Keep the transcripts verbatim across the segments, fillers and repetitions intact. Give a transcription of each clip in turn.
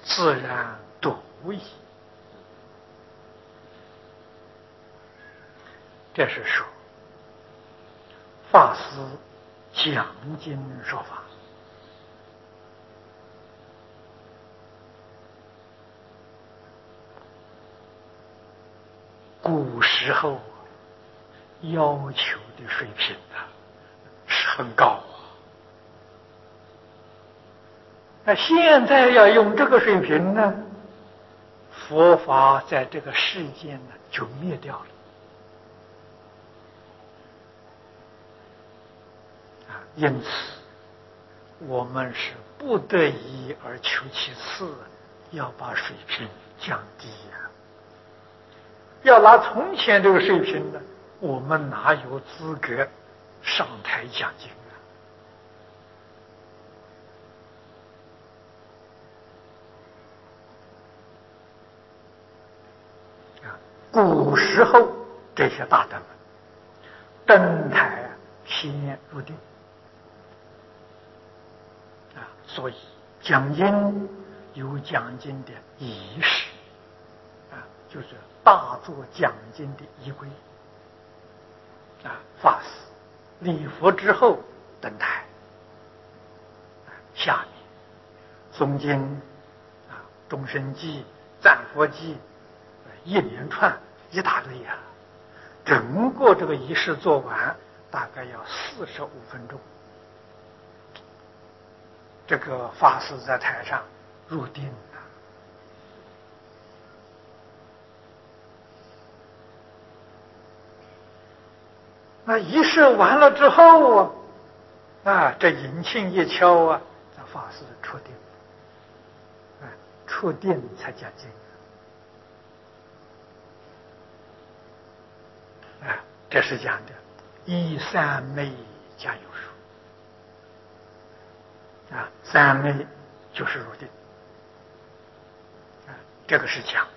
自然独矣。这是说法师讲经说法，古时候要求的水平啊是很高啊，那现在要用这个水平呢，佛法在这个世间呢就灭掉了啊，因此我们是不得已而求其次，要把水平降低呀、啊。要拿从前这个水平呢，我们哪有资格上台讲经啊？啊，古时候这些大德们登台先入定啊，所以讲经有讲经的仪式啊，就是大做讲经的仪规啊，法师礼佛之后登台，啊、下面诵经啊，终身记、赞佛记，一连串一大堆呀、啊，整个这个仪式做完，大概要四十五分钟。这个法师在台上入定了。那仪式完了之后啊，啊，这引磬一敲啊，这法师出定，啊，出定才讲经，啊，这是讲的依三昧加有数，啊，三昧就是入定，啊，这个是讲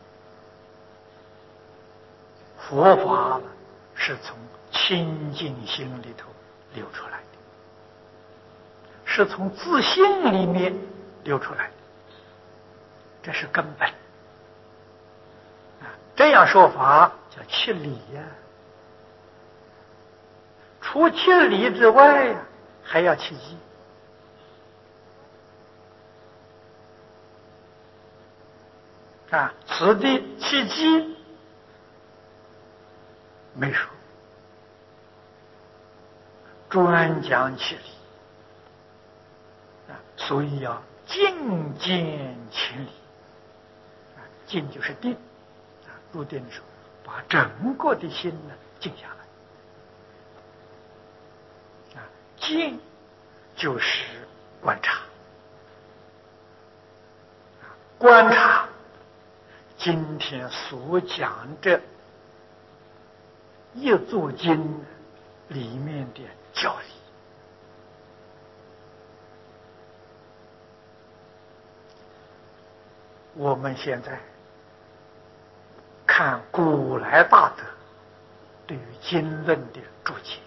佛法是从清净心里头流出来的，是从自信里面流出来的，这是根本啊。这样说法叫七理呀、啊，除七理之外呀、啊，还要七机啊。此地七机没说，专讲七理啊，所以要静见情理啊，静就是定啊，入定的时候把整个的心呢静下来啊，静就是观察啊，观察今天所讲的一座经里面的教理。我们现在看古来大德对于经论的注解，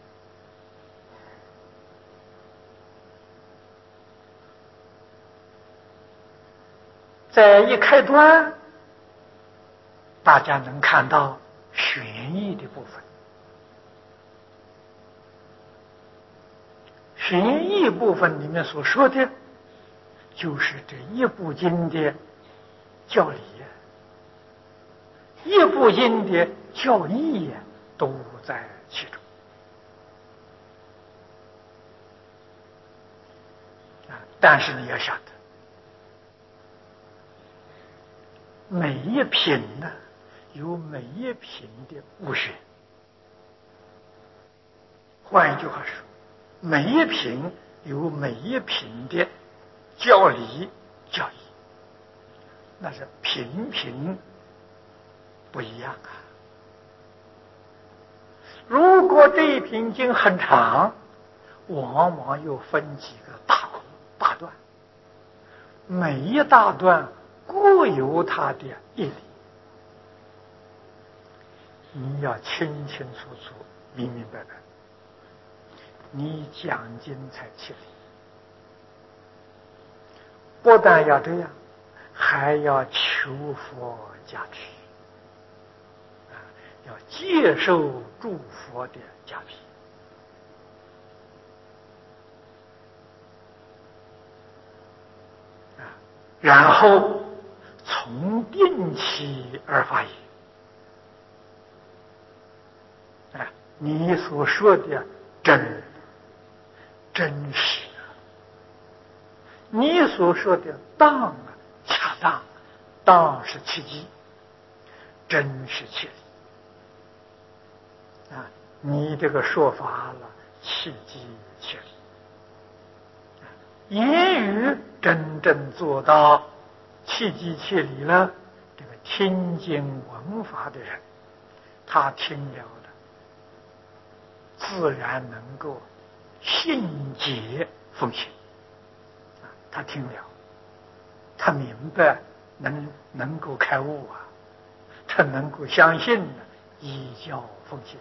在一开端大家能看到玄义的部分，玄义部分里面所说的就是这一部经的教理呀，一部经的教义呀，都在其中啊。但是你要晓得，每一品呢有每一品的悟学，换一句话说，每一品有每一品的教理教义，那是品品不一样啊。如果这一品经很长，往往又分几个大空大段，每一大段各有它的义理，你要清清楚楚明明白白，你讲经才起理。不但要这样， 还要求佛加持，啊，要接受诸佛的加持，啊，然后从定起而发言，啊，你所说的真真实，你所说的当啊，恰当，当是契机，真是切理啊！你这个说法了，契机切理，言语真正做到契机切理了，这个听经闻法的人，他听了的，自然能够信解奉行啊！他听了，他明白，能能够开悟啊，他能够相信的，依教奉行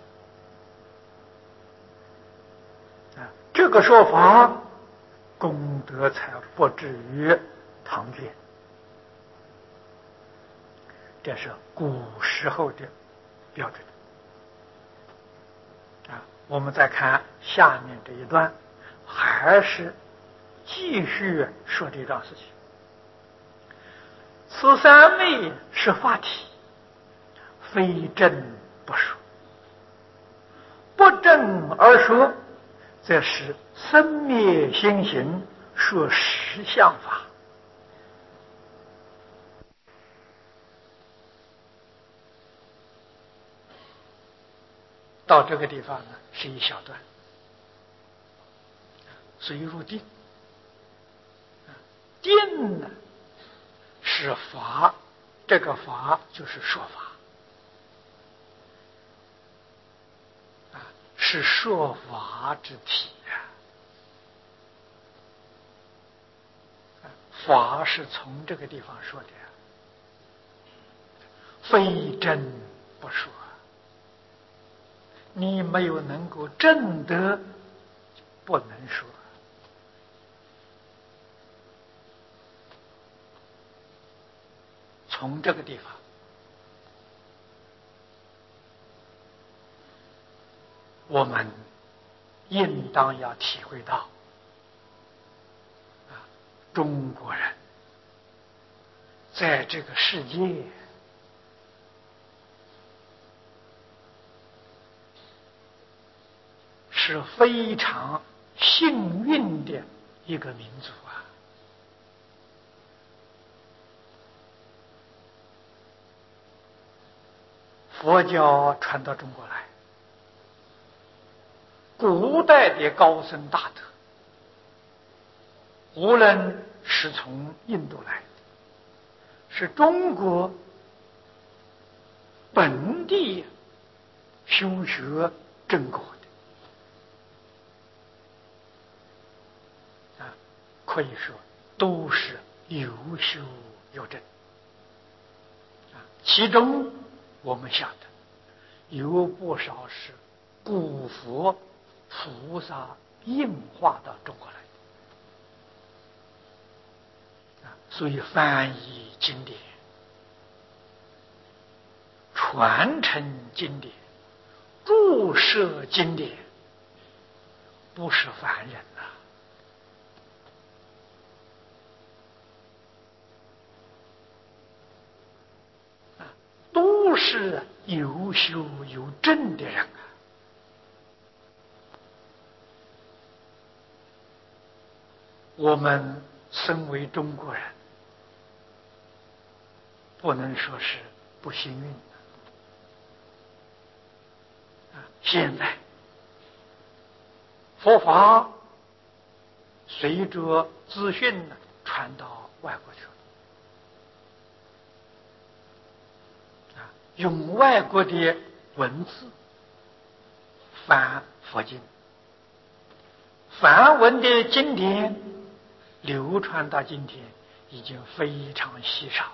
啊，这个说法功德才不至于唐捐。这是古时候的标准啊。我们再看下面这一段，还是继续说这桩事情。此三昧是法体，非正不说，不正而说，则是生灭心行，说实相法。到这个地方呢，是一小段，所以入定。定呢是法，这个法就是说法啊，是说法之体啊。法是从这个地方说的，非真不说。你没有能够证得，不能说。从这个地方，我们应当要体会到，啊，中国人在这个世界是非常幸运的一个民族啊！佛教传到中国来，古代的高僧大德，无论是从印度来的，是中国本地修学正果的啊，可以说都是有修有证啊。其中我们晓得有不少是古佛菩萨应化到中国来的啊，所以翻译经典、传承经典、注释经典，不是凡人呐、啊，都是有修有证的人啊。我们身为中国人，不能说是不幸运的啊。现在佛法随着资讯呢传到外国去了啊，用外国的文字翻佛经，梵文的经典流传到今天已经非常稀少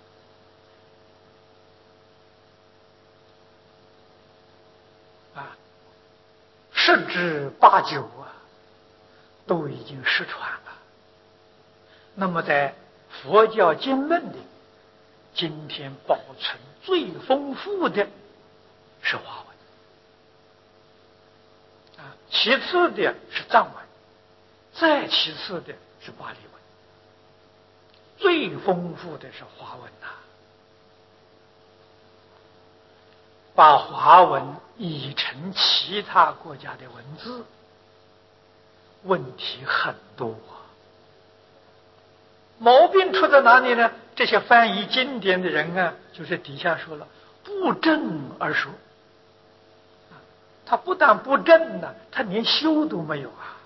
了啊，十之八九啊都已经失传了。那么在佛教经论的，今天保存最丰富的是华文，啊，其次的是藏文，再其次的是巴利文，最丰富的是华文呐、啊。把华文译成其他国家的文字，问题很多啊。毛病出在哪里呢？这些翻译经典的人啊，就是底下说了，不正而说。他不但不正呢，他连修都没有啊，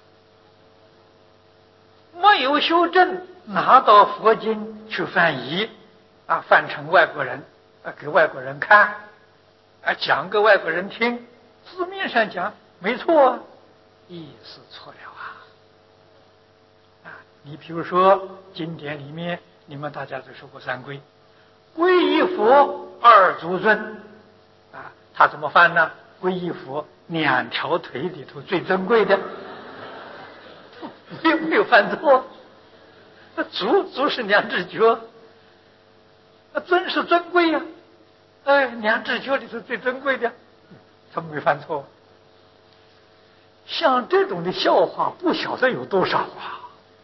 没有修正，拿到佛经去翻译，啊，翻成外国人，啊，给外国人看。啊，讲给外国人听，字面上讲没错啊，意思错了啊！啊，你比如说经典里面，你们大家都说过三皈，皈依佛二足尊，啊，他怎么翻呢？皈依佛两条腿里头最珍贵的，没有没有犯错。那足足是两只脚，那尊是尊贵呀、啊。哎，两只脚里是最珍贵的，他没犯错。像这种的笑话，不晓得有多少啊！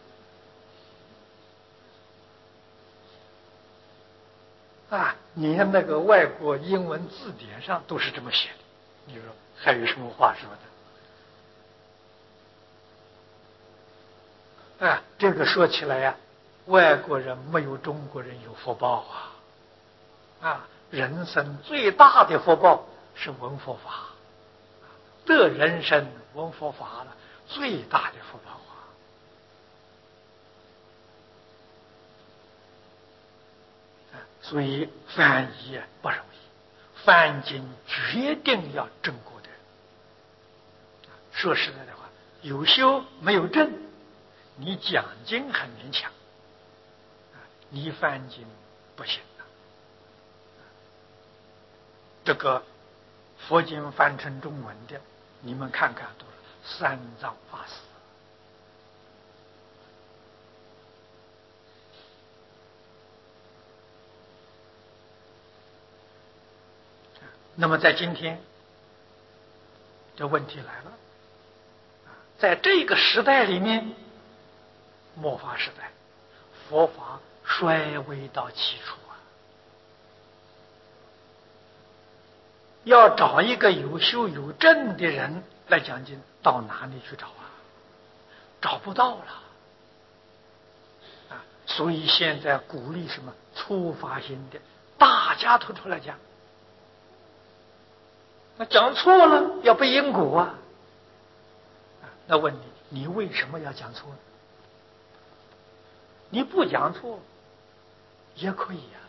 啊，连那个外国英文字典上都是这么写的，你说还有什么话说的？啊，这个说起来呀、啊，外国人没有中国人有福报啊！啊。人生最大的福报是闻佛法，得人生闻佛法了，最大的福报啊！所以翻译不容易，翻经决定要正果的。说实在的话，有修没有正，你讲经很勉强，你翻经不行。这个佛经翻成中文的，你们看看，都是三藏法师。那么在今天，这问题来了，在这个时代里面，末法时代，佛法衰微到极处。要找一个有修有正的人来讲经，到哪里去找啊？找不到了啊！所以现在鼓励什么初发心的，大家都出来讲。那讲错了要背因果啊！啊，那问你，你为什么要讲错呢？你不讲错也可以啊。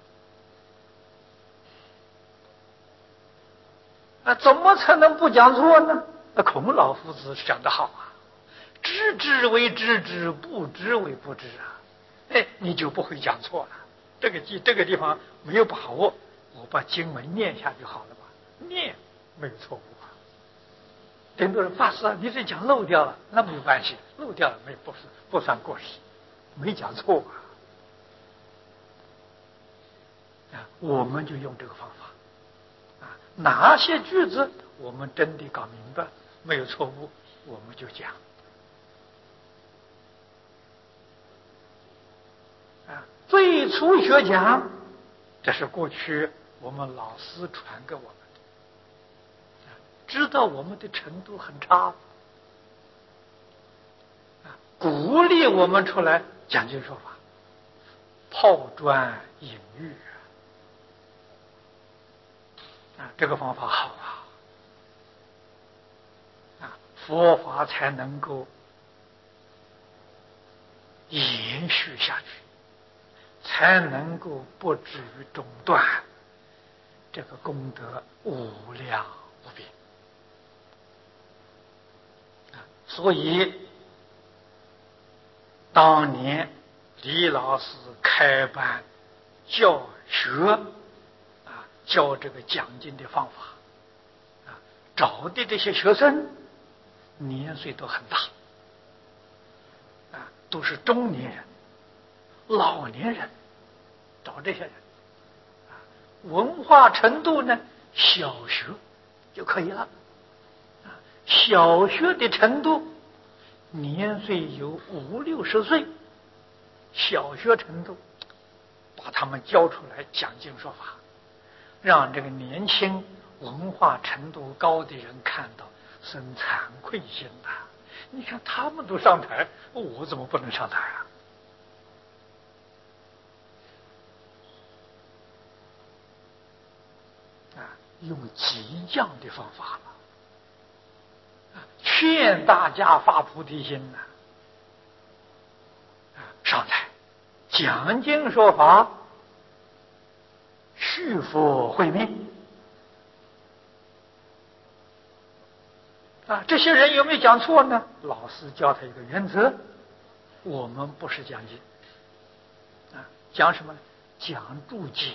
啊，怎么才能不讲错呢？那孔老夫子讲得好啊，知之为知之，不知为不知啊。哎，你就不会讲错了。这个这个地方没有把握，我把经文念下就好了吧？念没有错误啊。很多人法师啊，你这讲漏掉了，那没有关系，漏掉了没不是不算过失，没讲错啊。啊，我们就用这个方法。哪些句子我们真的搞明白，没有错误，我们就讲。啊，最初学讲，这是过去我们老师传给我们的，知道我们的程度很差，啊，鼓励我们出来讲经说法，抛砖引玉。啊，这个方法好啊！啊，佛法才能够延续下去，才能够不至于中断，这个功德无量无边。啊，所以当年李老师开班教学。教这个讲经的方法，啊，找的这些学生年岁都很大，啊，都是中年人， 老年人，找这些人，啊，文化程度呢，小学就可以了，啊，小学的程度，年岁有五六十岁，小学程度，把他们教出来讲经说法，让这个年轻文化程度高的人看到，生惭愧心呐！你看他们都上台，我怎么不能上台啊？啊，用激将的方法了，啊，劝大家发菩提心呐！啊，上台讲经说法，续佛慧命。啊，这些人有没有讲错呢？老师教他一个原则：我们不是讲经，啊，讲什么呢？讲注解，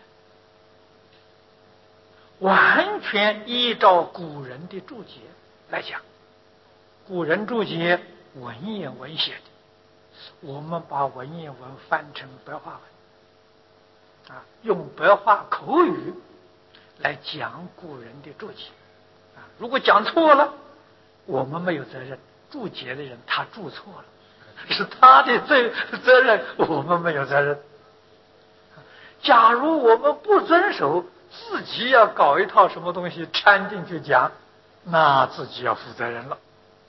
完全依照古人的注解来讲。古人注解文言文写的，我们把文言文翻成白话文，啊，用白话口语来讲古人的注解。啊，如果讲错了，我们没有责任，注解的人他注错了，是他的责责任，我们没有责任。假如我们不遵守，自己要搞一套什么东西掺进去讲，那自己要负责任了。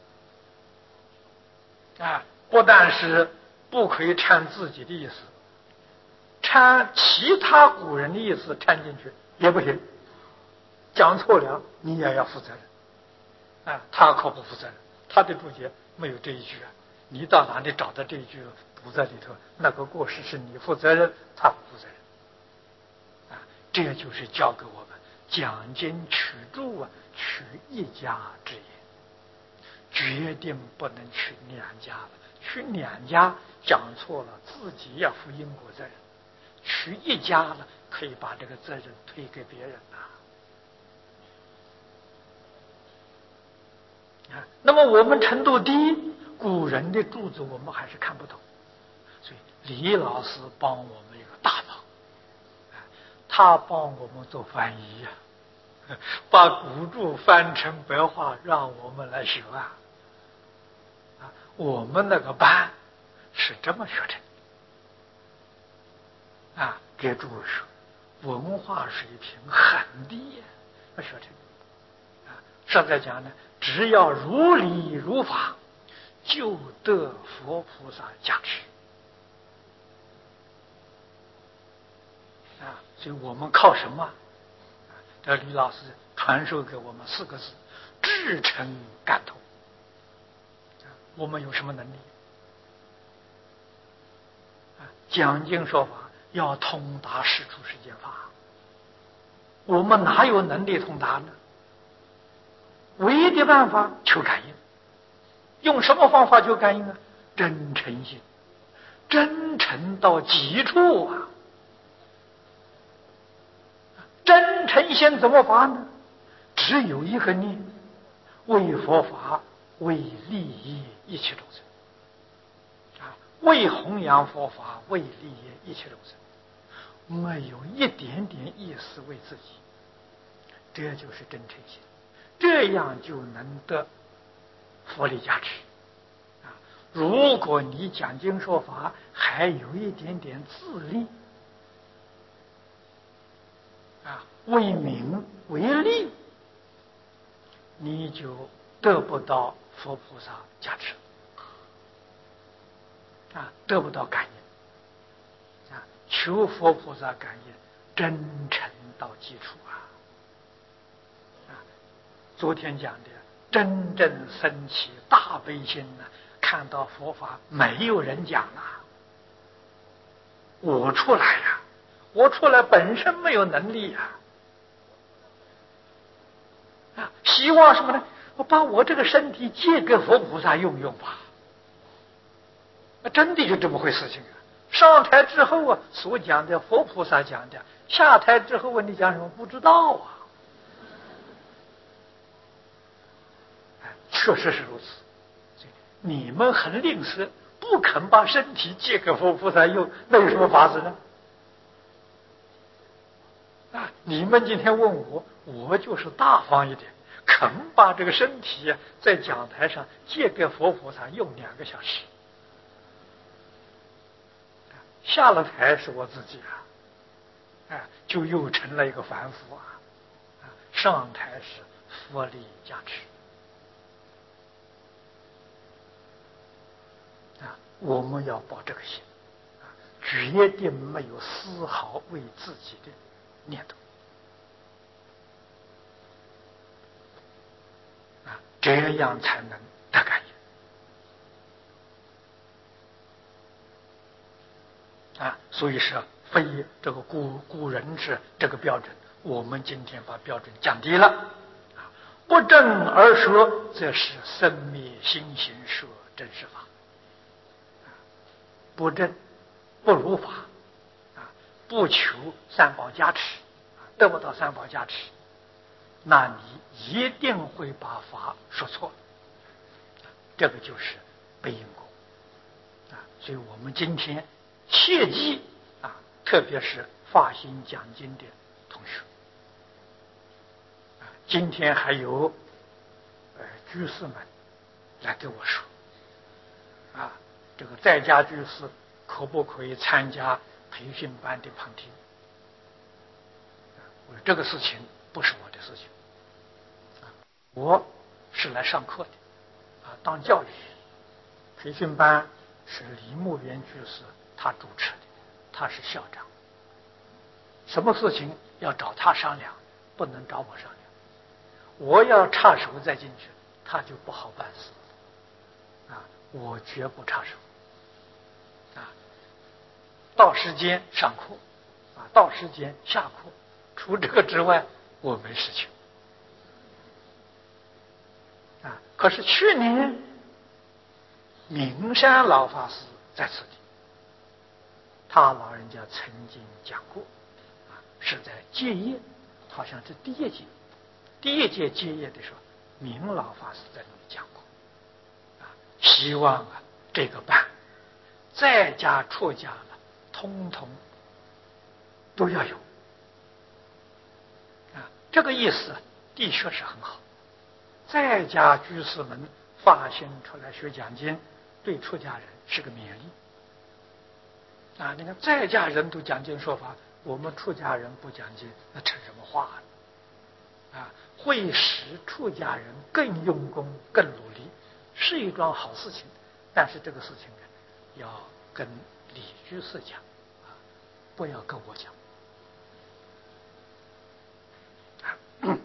啊，不但是不可以掺自己的意思，掺其他古人的意思掺进去也不行，讲错了你也要负责任。啊，他可不负责任，他的注解没有这一句啊，你到哪里找到这一句补在里头？那个过失是你负责任，他不负责任。啊，这就是教给我们讲经取注啊，取一家之言，决定不能取两家了。取两家讲错了，自己要负因果责任；取一家了，可以把这个责任推给别人啊。那么我们程度低，古人的著作我们还是看不懂，所以李老师帮我们一个大忙，他帮我们做翻译呀、啊，把古著翻成白话，让我们来学啊。啊，我们那个班是这么学成，啊，给诸位说，文化水平很低呀，不学成。啊，实在讲呢。只要如理如法，就得佛菩萨加持啊！所以我们靠什么？这李老师传授给我们四个字：至诚感通。我们有什么能力？啊，讲经说法要通达世出世间法，我们哪有能力通达呢？唯一的办法求感应，用什么方法求感应呢？真诚心，真诚到极处啊！真诚心怎么发呢？只有一个念，为佛法，为利益一切众生啊，为弘扬佛法，为利益一切众生，没有一点点意思为自己，这就是真诚心。这样就能得佛力加持啊！如果你讲经说法还有一点点自利啊，为名为利，你就得不到佛菩萨加持啊，得不到感应啊！求佛菩萨感应，真诚到基础啊！昨天讲的，真正升起大悲心呢，看到佛法没有人讲了，我出来呀，我出来本身没有能力呀，啊，希望什么呢？我把我这个身体借给佛菩萨用用吧。那真的就这么回事情啊！上台之后啊，所讲的佛菩萨讲的；下台之后问你讲什么，不知道啊。确实是如此，你们很吝啬， 不肯把身体借给佛菩萨用，那有什么法子呢？啊，你们今天问我，我就是大方一点，肯把这个身体在讲台上借给佛菩萨用两个小时。下了台是我自己啊，哎，就又成了一个凡夫啊，啊，上台是佛力加持啊，我们要抱这个心啊，决定没有丝毫为自己的念头啊，这样才能得感应啊。所以说，非这个古古人是这个标准，我们今天把标准降低了啊，不正而说，则是生灭心行说真实法。不正不如法啊，不求三宝加持，得不到三宝加持，那你一定会把法说错了，这个就是背因果啊。所以我们今天切记啊，特别是发心讲经的同学啊，今天还有呃居士们来跟我说啊，这个在家居士可不可以参加培训班的旁听？我说这个事情不是我的事情，我是来上课的，啊，当教育。培训班是李牧原居士他主持的，他是校长。什么事情要找他商量，不能找我商量。我要插手再进去，他就不好办事。啊，我绝不插手。啊，到时间上课，啊，到时间下课，除这个之外，我没事情。啊，可是去年明山老法师在此地，他老人家曾经讲过，啊，是在戒业，好像是第一届，第一届戒业的时候，明老法师在那里讲过，啊，希望啊这个班在家出家了，通通都要有，啊，这个意思的确是很好。在家居士们发心出来学讲经，对出家人是个勉励啊！你看在家人都讲经说法，我们出家人不讲经，那成什么话了啊？会使出家人更用功、更努力，是一桩好事情。但是这个事情呢，要跟李居士讲啊，不要跟我讲啊。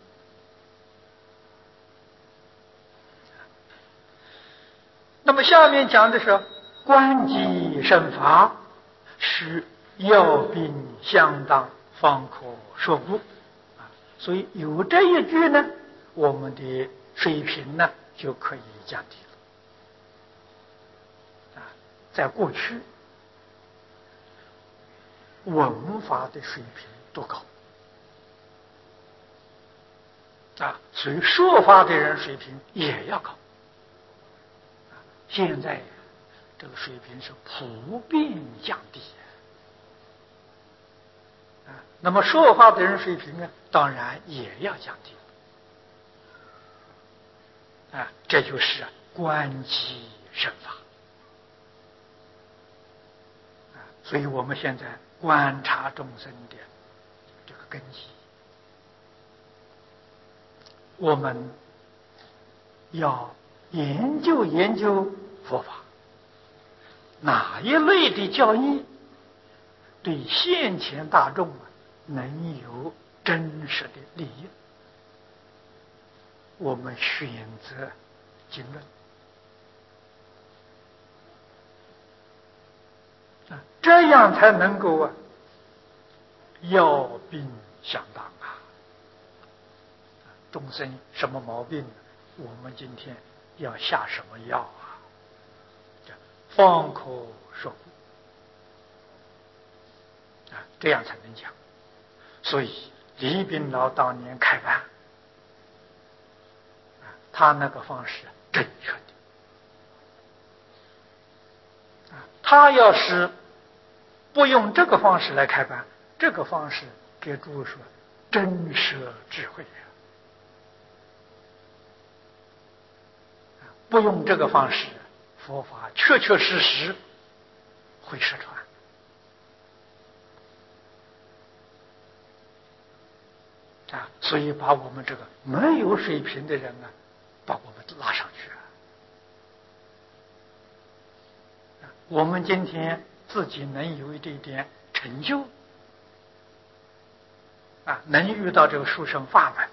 那么下面讲的是观机胜法，是要兵相当，方可说故啊。所以有这一句呢，我们的水平呢就可以降低了啊。在过去，文法的水平多高啊，所以说法的人水平也要高。现在这个水平是普遍降低啊，那么说法的人水平呢，当然也要降低啊，这就是观机胜法啊。所以我们现在观察众生的这个根基，我们要研究研究佛法，哪一类的教义对现前大众能有真实的利益，我们选择经论啊，这样才能够啊药病相当啊。众生什么毛病，我们今天要下什么药啊？方可说故啊，这样才能讲。所以李炳老当年开办啊，他那个方式正确的他要是不用这个方式来开班，这个方式给诸位说真摄智慧呀。不用这个方式，佛法确确实实会失传啊！所以把我们这个没有水平的人啊，把我们拉上去了。我们今天自己能有一点点成就啊，能遇到这个殊胜法门，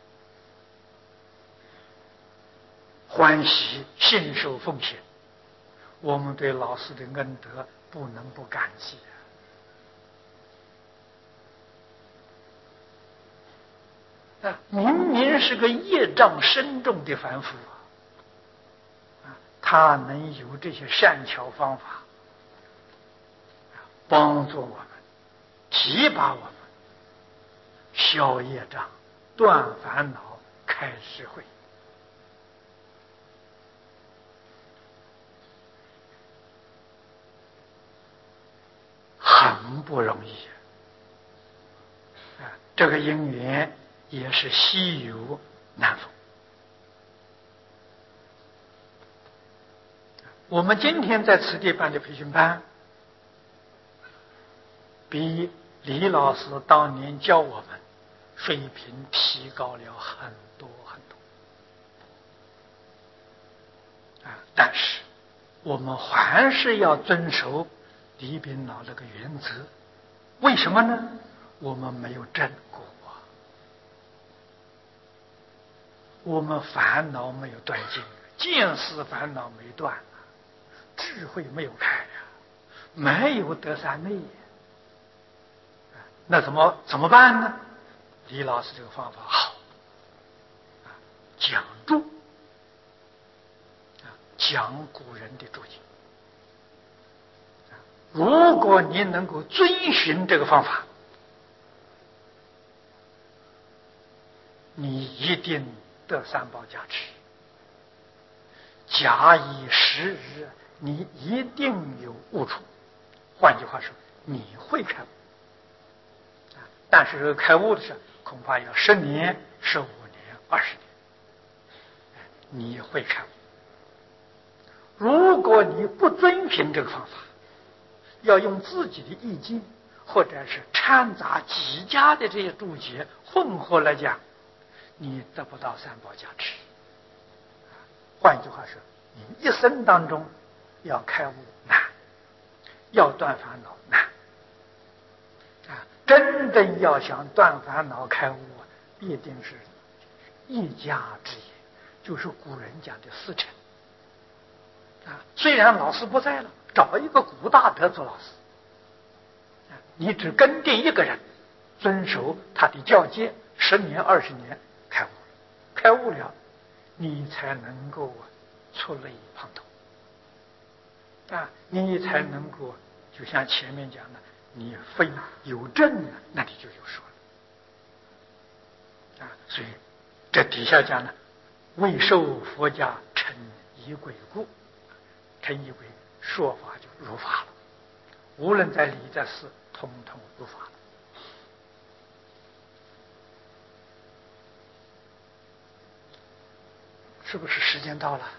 欢喜信受奉献，我们对老师的恩德不能不感激啊！啊，明明是个业障深重的凡夫啊，他能有这些善巧方法，帮助我们，提拔我们，消业障，断烦恼，开智慧。很不容易啊！这个因缘也是稀有难逢。我们今天在此地办的培训班，比李老师当年教我们水平提高了很多很多啊！但是我们还是要遵守李炳老那个原则，为什么呢？我们没有证果，我们烦恼没有断尽，见思烦恼没断，智慧没有开呀，没有得三昧，那怎么怎么办呢？李老师这个方法好，讲注，讲古人的注解。如果你能够遵循这个方法，你一定得三宝加持。假以时日，你一定有悟处。换句话说，你会开悟。但是开悟的时候，恐怕要十年、十五年、二十年，你会开悟。如果你不遵循这个方法，要用自己的意境，或者是掺杂几家的这些注解混合来讲，你得不到三宝加持。换一句话说，你一生当中要开悟难，要断烦恼难啊！真正要想断烦恼开悟，必定是一家之言，就是古人讲的四乘啊。虽然老师不在了，找一个古大德做老师，你只跟定一个人，遵守他的教诫，十年二十年开悟，开悟了，你才能够出类旁通啊，你才能够就像前面讲的，你非有证了，那你就有说了啊。所以这底下讲呢，未受佛家成仪轨故，成仪轨说法就如法了，无论在理在事，通通如法了。是不是时间到了？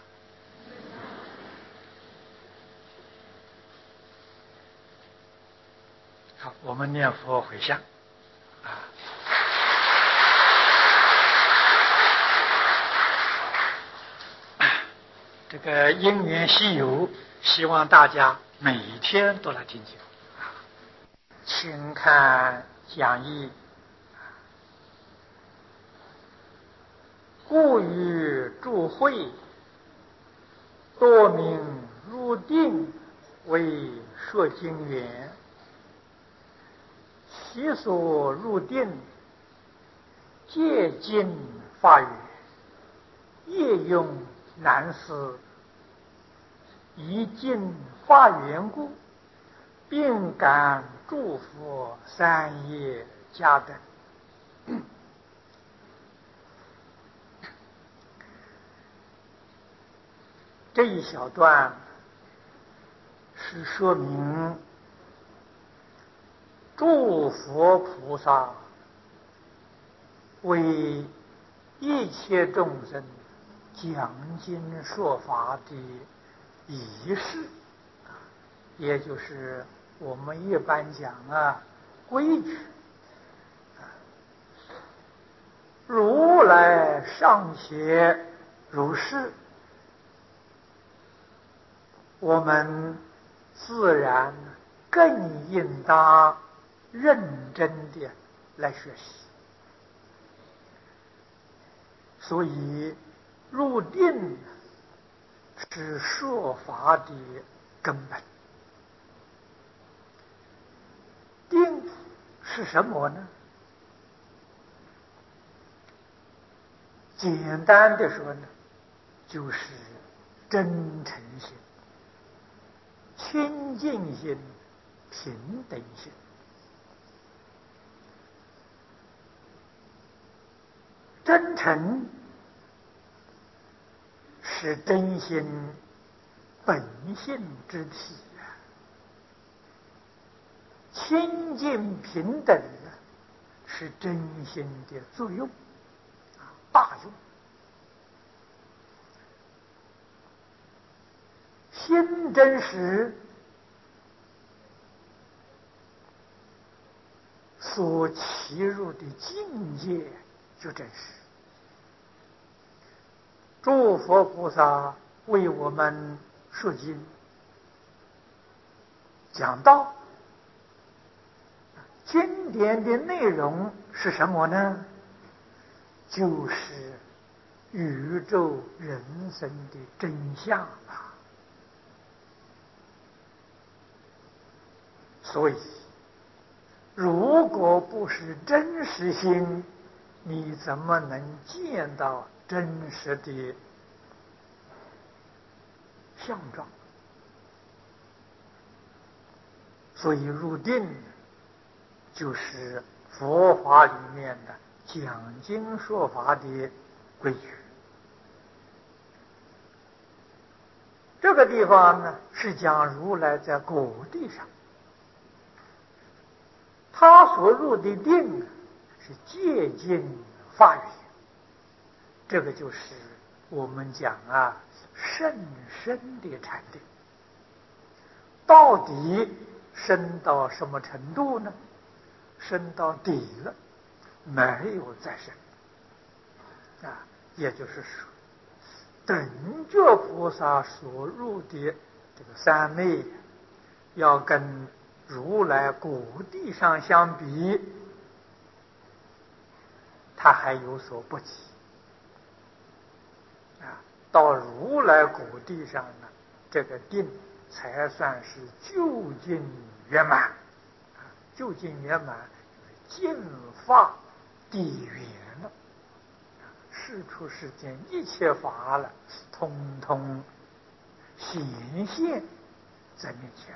好，我们念佛回向啊。这个因缘稀有，希望大家每天都来听经啊。请看讲义。故于诸会，多名入定为说经缘，其所入定，皆尽法语，业用难思，以尽法缘故，并感诸佛三业加等。这一小段是说明诸佛菩萨为一切众生讲经说法的仪式，也就是我们一般讲啊规矩。如来尚且如是，我们自然更应当认真的来学习。所以入定是说法的根本。定是什么呢？简单的说呢，就是真诚心、清净心、平等心。真诚是真心本性之体啊，清净平等呢是真心的作用啊，大用。心真实，所契入的境界就真实。诸佛菩萨为我们说经讲道，经典的内容是什么呢？就是宇宙人生的真相啊！所以，如果不是真实心，你怎么能见到真实的相状？所以入定就是佛法里面的讲经说法的规矩。这个地方呢，是讲如来在果地上，他所入的定是接近法缘，这个就是我们讲啊甚深的禅定。到底深到什么程度呢？深到底了，没有再深啊，也就是说，等觉菩萨所入的这个三昧，要跟如来果地上相比，它还有所不及啊。到如来果地上呢，这个定才算是究竟圆满啊，究竟圆满，尽发地缘了，世出世间一切法了，通通显现在面前。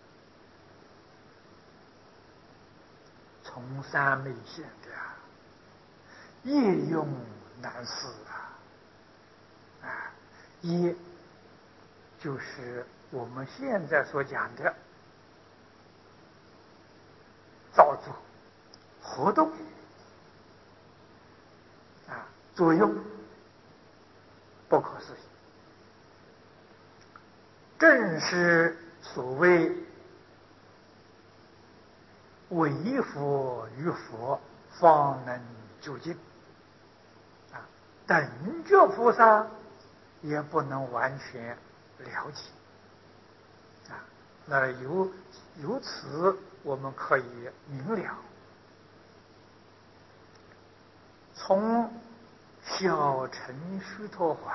从三昧现的啊，业用难思啊！啊，业就是我们现在所讲的造作、活动啊，作用不可思议，正是所谓唯佛与佛方能究竟啊，等觉菩萨也不能完全了解啊。那由由此我们可以明了，从小乘须陀洹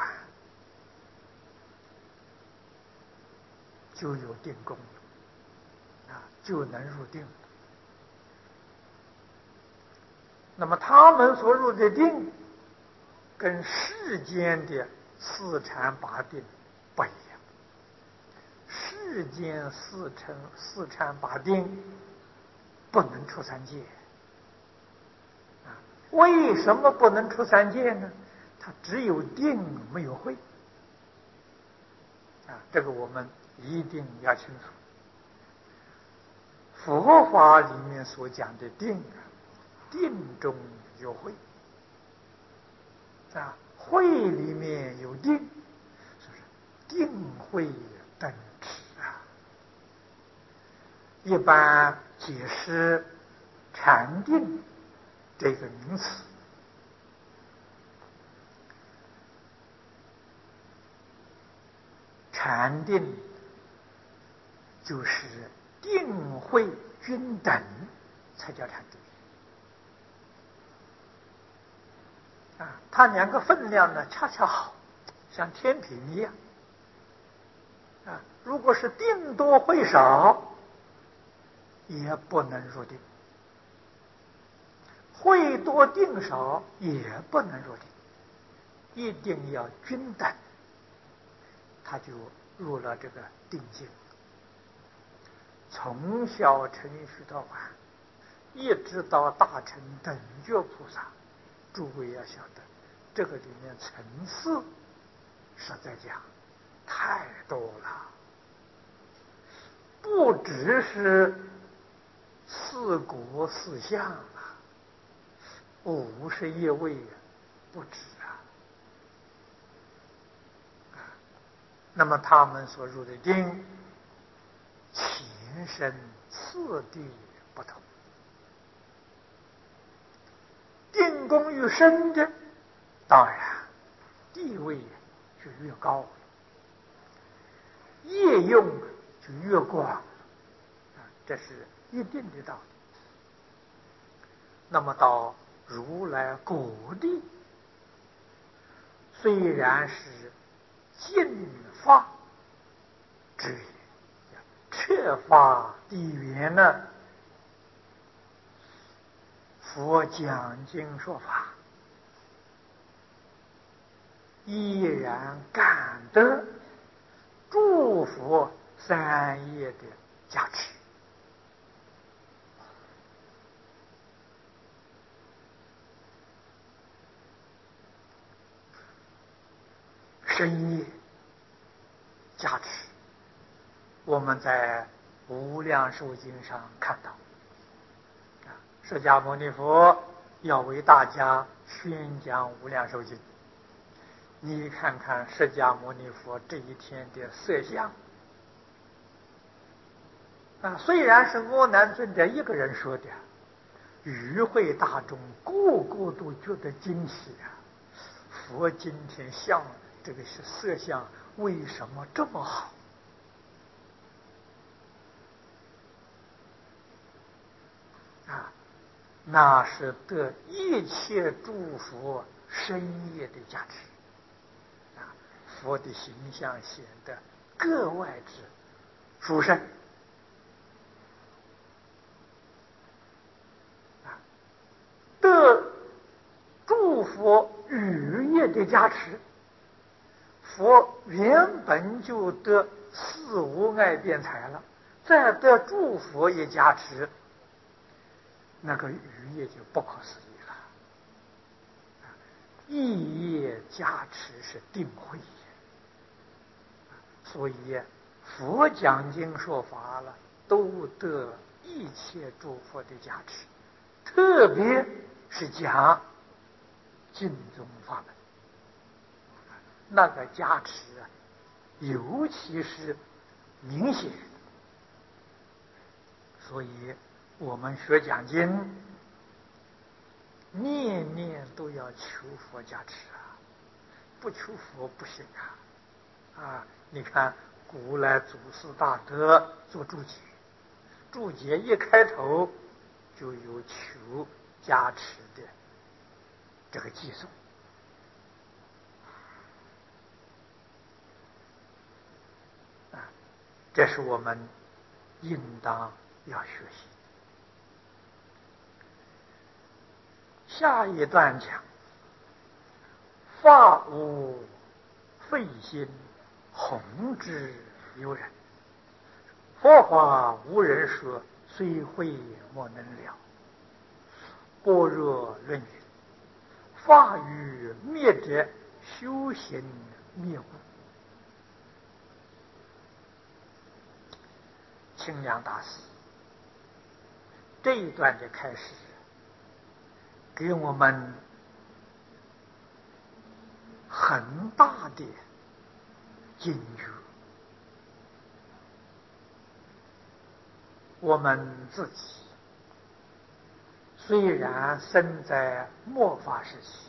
就有定功啊，就能入定。那么他们所入的定，跟世间的四禅八定不一样。世间四禅四禅八定不能出三界啊。为什么不能出三界呢？它只有定没有慧啊，这个我们一定要清楚。 佛法里面所讲的定啊，定中有慧啊，慧里面有定，是不是？定慧等持啊。一般解释禅定这个名词，禅定就是定慧均等才叫禅定啊，它两个分量呢恰恰好，像天平一样啊。如果是定多慧少，也不能入定；慧多定少，也不能入定。一定要均等，他就入了这个定境。从小承许道观，一直到大乘等觉菩萨，诸位要晓得，这个里面层次实在讲太多了，不只是四果四相啊，五十一位不止啊。那么他们所入的定，前生次第不同，定功越深的，当然地位就越高了，业用就越广，这是一定的道理。那么到如来果地，虽然是净法之源，彻法地源呢，佛讲经说法，依然感得诸佛三业的加持。深业加持，我们在无量寿经上看到，释迦牟尼佛要为大家宣讲无量寿经，你看看释迦牟尼佛这一天的色相啊，虽然是阿难尊者一个人说的，与会大众个个都觉得惊喜啊！佛今天相这个是色相为什么这么好啊？那是得一切诸佛深业的加持啊！佛的形象显得格外之殊胜啊！得诸佛语业的加持，佛原本就得四无碍辩才了，再得诸佛也加持，那个语业就不可思议了。意业加持是定慧，所以佛讲经说法了，都得一切诸佛的加持，特别是讲净宗法门，那个加持啊，尤其是明显。所以我们学讲经，念念都要求佛加持啊，不求佛不行啊！啊，你看古来祖师大德做注解，注解一开头就有求加持的这个寄送。啊，这是我们应当要学习。下一段讲，法无废心，弘之由人。佛法无人说，虽会莫能了。般若论云：法于灭者，修行灭故。清凉大师这一段的开始，给我们很大的警觉。我们自己虽然生在末法时期，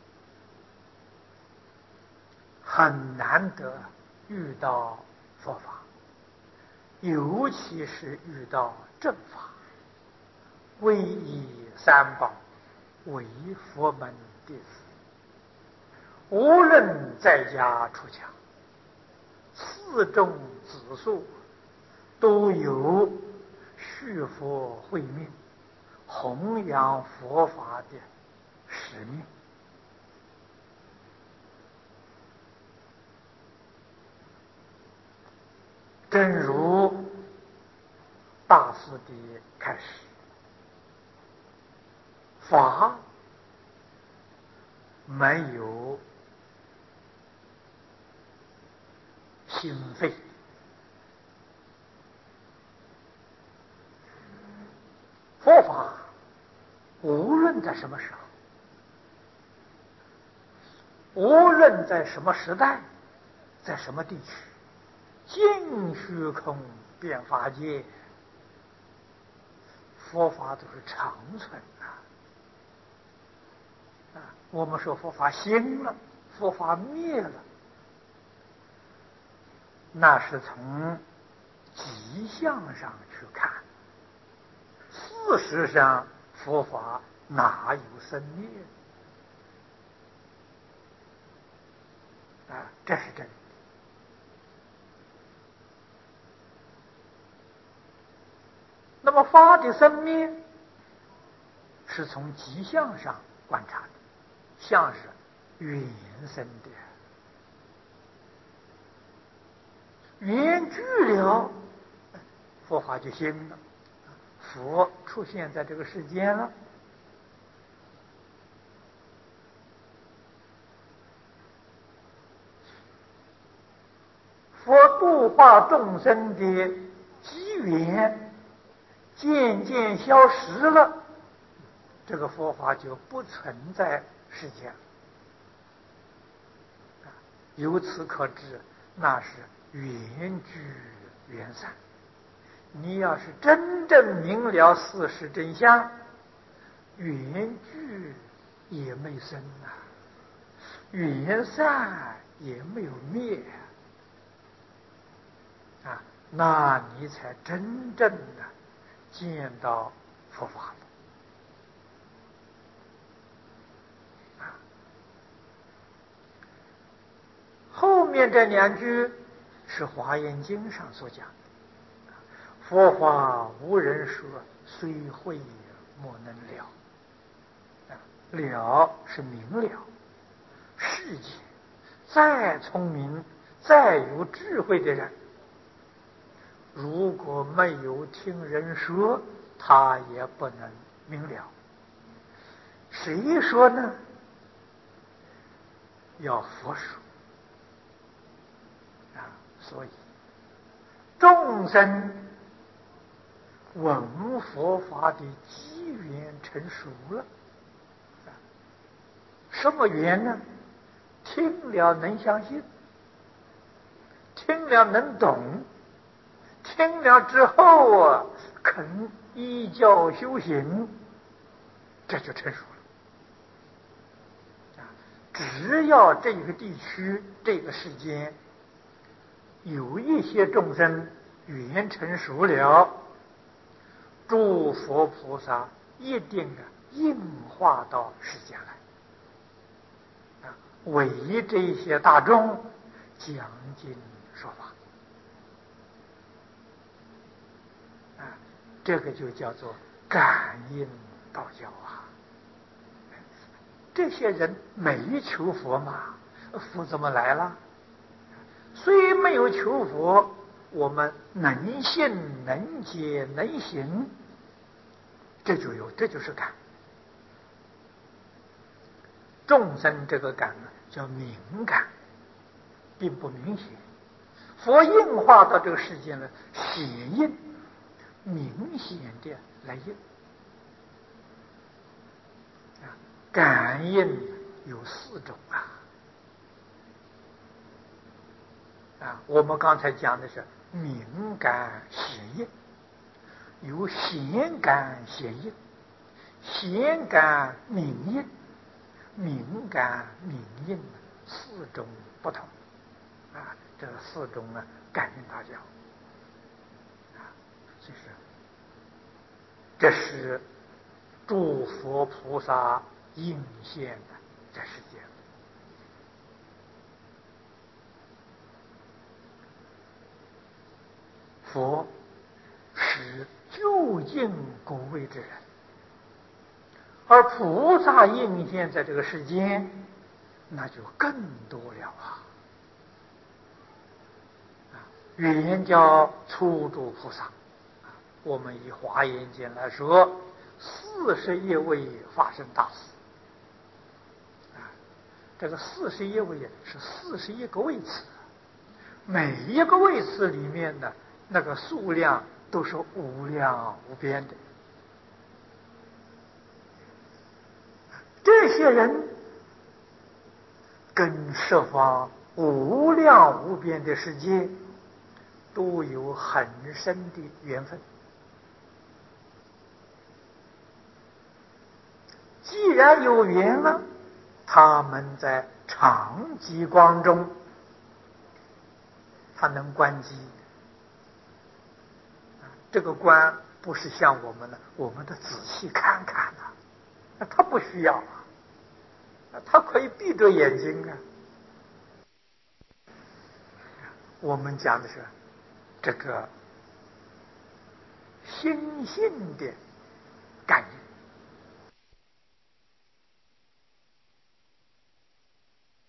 很难得遇到佛法，尤其是遇到正法，皈依三宝，为佛门弟子，无论在家出家，四众子数都有续佛慧命、弘扬佛法的使命。正如大师的开始，法没有心肺，佛法无论在什么时候，无论在什么时代，在什么地区，尽虚空遍法界，佛法都是长存啊！啊，我们说佛法兴了，佛法灭了，那是从迹象上去看。事实上，佛法哪有生灭啊？这是真的。那么法的生灭是从迹象上观察的，像是缘生的，缘聚了，佛法就兴了，佛出现在这个世间了。佛度化众生的机缘渐渐消失了，这个佛法就不存在世间。由此可知，那是缘聚缘散。你要是真正明了事实真相，缘聚也没生啊，缘散也没有灭啊，那你才真正的见到佛法了。后面这两句是《华严经》上所讲的，佛法无人说，虽会莫能了。了是明了，世界再聪明、再有智慧的人，如果没有听人说，他也不能明了。谁说呢？要佛说啊！所以众生闻佛法的机缘成熟了。什么缘呢？听了能相信，听了能懂，听了之后啊，肯依教修行，这就成熟了。只要这个地区、这个世间有一些众生缘成熟了，诸佛菩萨一定的应化到世间来。为这些大众讲经说法啊，这个就叫做感应道教啊。这些人没求佛嘛，佛怎么来了？虽没有求佛，我们能信能解能行，这就有，这就是感。众生这个感呢，叫敏感，并不明显。佛应化到这个世界呢，显应，明显的来应感应有四种啊。啊，我们刚才讲的是敏感显应，有显感显应、显感敏应、敏感敏应四种不同啊，这四种啊感应大小啊，所以说这是诸佛菩萨应现的这世界。佛是究竟果位之人，而菩萨应现在这个世间，那就更多了啊！原叫初住菩萨，我们以华严经来说，四十一位发生大事啊。这个四十一位是四十一个位次，每一个位次里面呢，那个数量都是无量无边的。这些人跟十方无量无边的世界都有很深的缘分。既然有缘了，他们在长极光中，他能观机。这个观不是像我们的，我们的仔细看看呐、啊，他不需要啊，他可以闭着眼睛啊。我们讲的是这个心性的